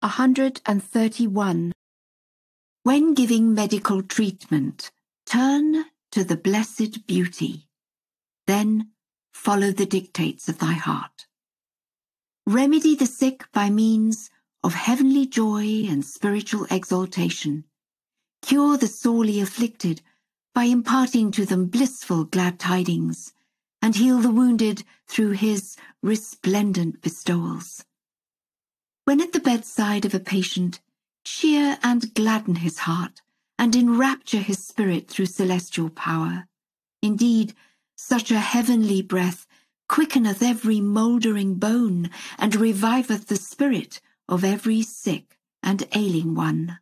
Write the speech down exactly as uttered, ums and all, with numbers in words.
one hundred thirty-one. When giving medical treatment, turn to the blessed beauty. Then follow the dictates of thy heart. Remedy the sick by means of heavenly joy and spiritual exaltation. Cure the sorely afflicted by imparting to them blissful glad tidings, and heal the wounded through his resplendent bestowals. When at the bedside of a patient, cheer and gladden his heart, and enrapture his spirit through celestial power. Indeed, such a heavenly breath quickeneth every mouldering bone, and reviveth the spirit of every sick and ailing one.